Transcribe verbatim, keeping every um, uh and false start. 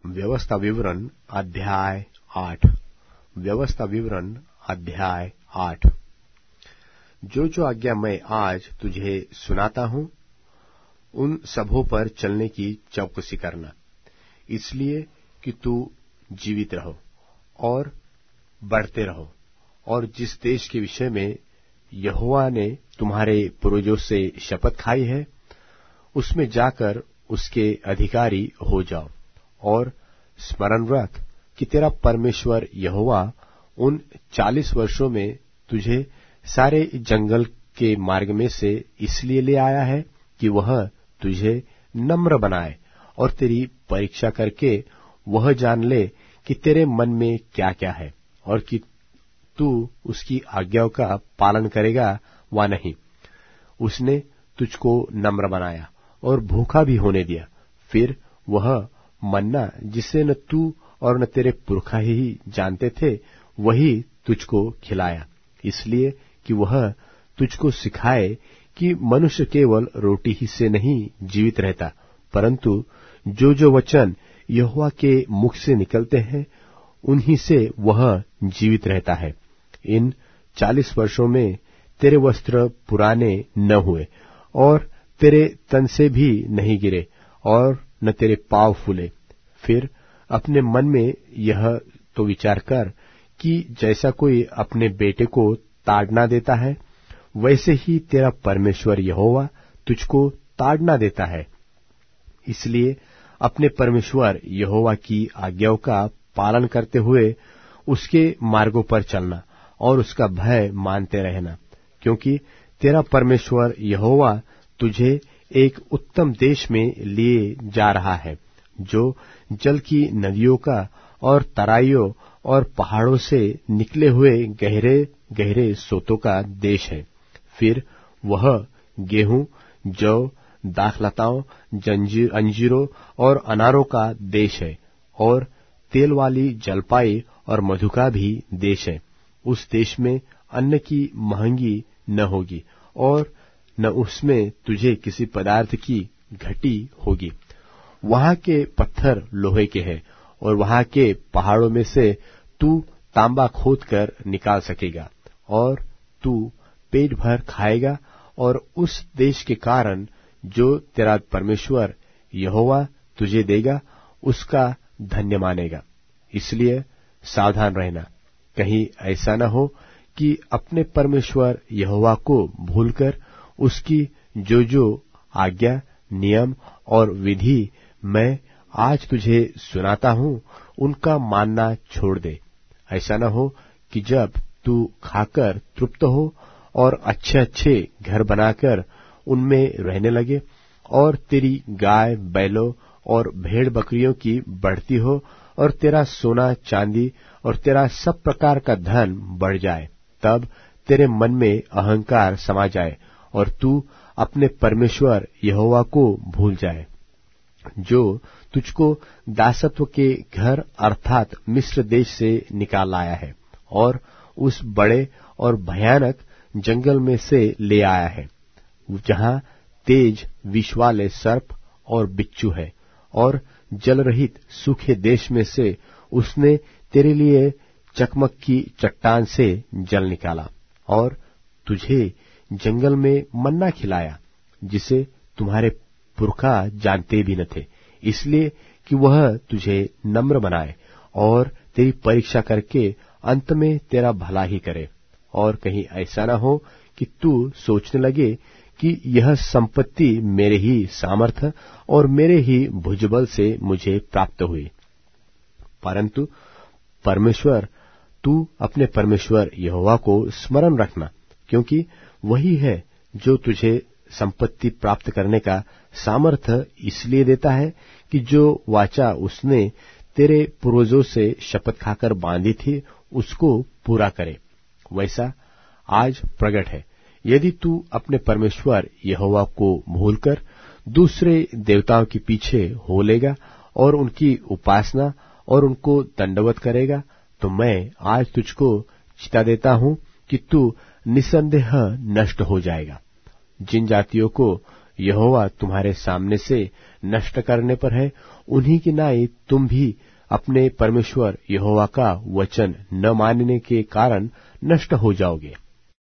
व्यवस्था विवरण अध्याय आठ। व्यवस्था विवरण अध्याय आठ। जो जो आज्ञा मैं आज तुझे सुनाता हूं, उन सबों पर चलने की चौकसी करना, इसलिए कि तू जीवित रहो और बढ़ते रहो, और जिस देश के विषय में यहोवा ने तुम्हारे पूर्वजों से शपथ खाई है, उसमें जाकर उसके अधिकारी हो जाओ। और स्मरण रख कि तेरा परमेश्वर यहोवा उन चालीस वर्षों में तुझे सारे जंगल के मार्ग में से इसलिए ले आया है कि वह तुझे नम्र बनाए और तेरी परीक्षा करके वह जान ले कि तेरे मन में क्या क्या है, और कि तू उसकी आज्ञाओं का पालन करेगा वा नहीं। उसने तुझको नम्र बनाया और भूखा भी होने दिया। फिर वह मन्ना जिसे न तू और न तेरे पुरखा ही जानते थे, वही तुझको खिलाया, इसलिए कि वह तुझको सिखाए कि मनुष्य केवल रोटी ही से नहीं जीवित रहता, परंतु जो जो वचन यहोवा के मुख से निकलते हैं, उन्हीं से वह जीवित रहता है। इन चालीस वर्षों में तेरे वस्त्र पुराने न हुए और तेरे तन से भी नहीं गिरे और न तेरे पांव फूले। फिर अपने मन में यह तो विचार कर कि जैसा कोई अपने बेटे को ताड़ना देता है, वैसे ही तेरा परमेश्वर यहोवा तुझको ताड़ना देता है। इसलिए अपने परमेश्वर यहोवा की आज्ञाओं का पालन करते हुए उसके मार्गों पर चलना और उसका भय मानते रहना, क्योंकि तेरा परमेश्वर यहोवा तुझे एक उत्तम देश में लिए जा रहा है, जो जल की नदियों का और तराइयों और पहाड़ों से निकले हुए गहरे गहरे सोतों का देश है। फिर वह गेहूं, जौ, दाखलताओं, जंजीर अंजीरों और अनारों का देश है, और तेल वाली जलपाई और मधु का भी देश है। उस देश में अन्न की महंगी न होगी और न उसमें तुझे किसी पदार्थ की घटी होगी। वहां के पत्थर लोहे के हैं, और वहां के पहाड़ों में से तू तांबा खोद कर निकाल सकेगा, और तू पेट भर खाएगा, और उस देश के कारण जो तेरा परमेश्वर यहोवा तुझे देगा, उसका धन्य मानेगा। इसलिए सावधान रहना, कहीं ऐसा न हो कि अपने परमेश्वर यहोवा को भूलकर उसकी जो जो आज्ञा, नियम और विधि मैं आज तुझे सुनाता हूं, उनका मानना छोड़ दे। ऐसा न हो कि जब तू खाकर तृप्त हो और अच्छे अच्छे घर बनाकर उनमें रहने लगे, और तेरी गाय बैलों और भेड़ बकरियों की बढ़ती हो, और तेरा सोना चांदी और तेरा सब प्रकार का धन बढ़ जाए, तब तेरे मन में अहंकार समा जाए और तू अपने परमेश्वर यहोवा को भूल जाए, जो तुझको दासत्व के घर अर्थात मिस्र देश से निकाल लाया है, और उस बड़े और भयानक जंगल में से ले आया है, जहां तेज विष वाले सर्प और बिच्छू है, और जल रहित सूखे देश में से उसने तेरे लिए चकमक की चट्टान से जल निकाला, और तुझे जंगल में मन्ना खिलाया, जिसे तुम्हारे पुरखा जानते भी न थे, इसलिए कि वह तुझे नम्र बनाए और तेरी परीक्षा करके अंत में तेरा भला ही करे। और कहीं ऐसा न हो कि तू सोचने लगे कि यह संपत्ति मेरे ही सामर्थ और मेरे ही भुजबल से मुझे प्राप्त हुई, परंतु परमेश्वर तू अपने परमेश्वर यहोवा को स्मरण रखना, क्योंकि वही है जो तुझे संपत्ति प्राप्त करने का सामर्थ्य इसलिए देता है कि जो वाचा उसने तेरे पूर्वजों से शपथ खाकर बांधी थी, उसको पूरा करे। वैसा आज प्रकट है, यदि तू अपने परमेश्वर यहोवा को भूलकर दूसरे देवताओं के पीछे हो लेगा और उनकी उपासना और उनको दंडवत करेगा, तो मैं आज तुझको चिता देता हूं कि तू निसंदेह नष्ट हो जाएगा। जिन जातियों को यहोवा तुम्हारे सामने से नष्ट करने पर है, उन्हीं की नाई तुम भी अपने परमेश्वर यहोवा का वचन न मानने के कारण नष्ट हो जाओगे।